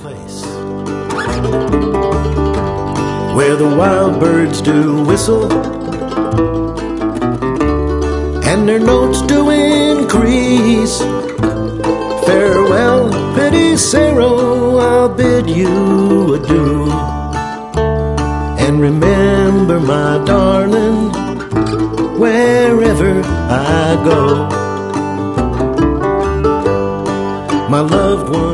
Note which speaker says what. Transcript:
Speaker 1: place where the wild birds do whistle and their notes do increase. Farewell, pretty Sarah, I'll bid you adieu. And remember, my darling, wherever I go, my loved one